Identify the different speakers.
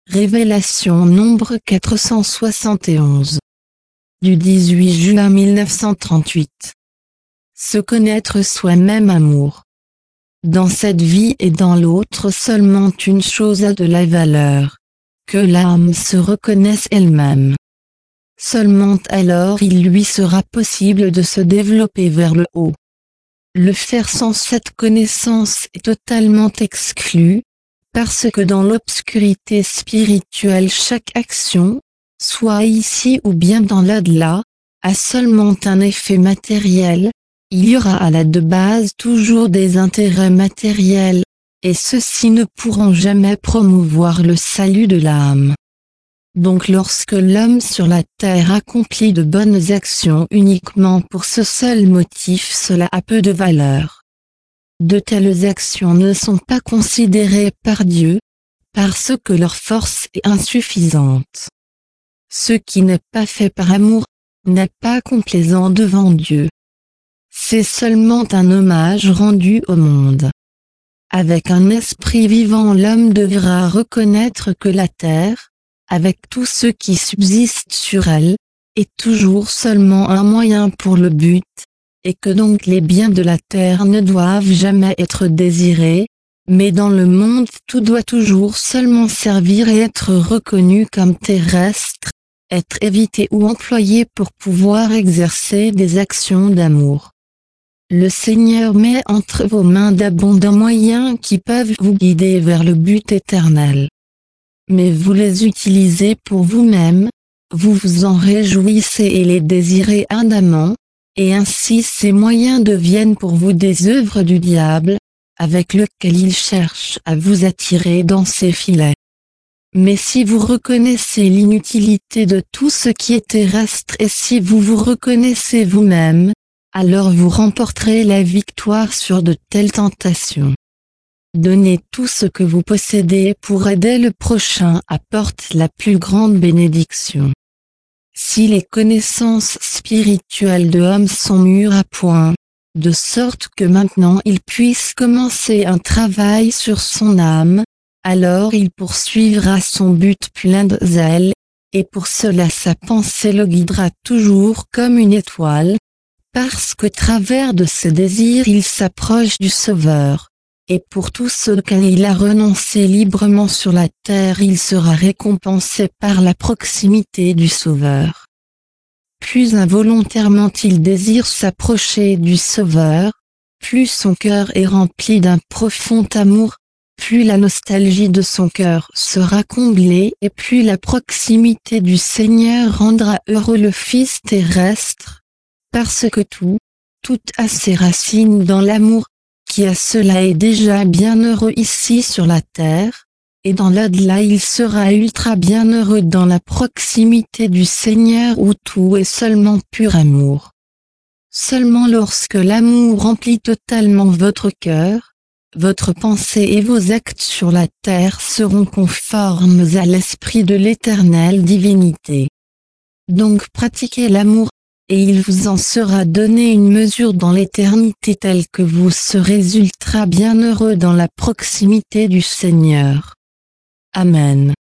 Speaker 1: Révélation nombre 471. Du 18 juin 1938. Se connaître soi-même amour. Dans cette vie et dans l'autre seulement une chose a de la valeur. Que l'âme se reconnaisse elle-même. Seulement alors il lui sera possible de se développer vers le haut. Le faire sans cette connaissance est totalement exclu, parce que dans l'obscurité spirituelle chaque action, soit ici ou bien dans l'au-delà, a seulement un effet matériel, il y aura à la de base toujours des intérêts matériels, et ceux-ci ne pourront jamais promouvoir le salut de l'âme. Donc lorsque l'homme sur la terre accomplit de bonnes actions uniquement pour ce seul motif, cela a peu de valeur. De telles actions ne sont pas considérées par Dieu, parce que leur force est insuffisante. Ce qui n'est pas fait par amour, n'est pas complaisant devant Dieu. C'est seulement un hommage rendu au monde. Avec un esprit vivant, l'homme devra reconnaître que la terre, avec tout ce qui subsiste sur elle, est toujours seulement un moyen pour le but, et que donc les biens de la terre ne doivent jamais être désirés, mais dans le monde tout doit toujours seulement servir et être reconnu comme terrestre, être évité ou employé pour pouvoir exercer des actions d'amour. Le Seigneur met entre vos mains d'abondants moyens qui peuvent vous guider vers le but éternel. Mais vous les utilisez pour vous-même, vous vous en réjouissez et les désirez ardemment, et ainsi ces moyens deviennent pour vous des œuvres du diable, avec lequel il cherche à vous attirer dans ses filets. Mais si vous reconnaissez l'inutilité de tout ce qui est terrestre et si vous vous reconnaissez vous-même, alors vous remporterez la victoire sur de telles tentations. Donnez tout ce que vous possédez pour aider le prochain apporte la plus grande bénédiction. Si les connaissances spirituelles de l'homme sont mûres à point, de sorte que maintenant il puisse commencer un travail sur son âme, alors il poursuivra son but plein de zèle, et pour cela sa pensée le guidera toujours comme une étoile, parce qu'au travers de ses désirs il s'approche du Sauveur. Et pour tout ce auquel il a renoncé librement sur la terre, il sera récompensé par la proximité du Sauveur. Plus involontairement il désire s'approcher du Sauveur, plus son cœur est rempli d'un profond amour, plus la nostalgie de son cœur sera comblée et plus la proximité du Seigneur rendra heureux le Fils terrestre, parce que tout a ses racines dans l'amour, qui à cela est déjà bien heureux ici sur la terre, et dans l'au-delà il sera ultra bien heureux dans la proximité du Seigneur où tout est seulement pur amour. Seulement lorsque l'amour remplit totalement votre cœur, votre pensée et vos actes sur la terre seront conformes à l'esprit de l'éternelle divinité. Donc pratiquez l'amour, et il vous en sera donné une mesure dans l'éternité telle que vous serez ultra bien heureux dans la proximité du Seigneur. Amen.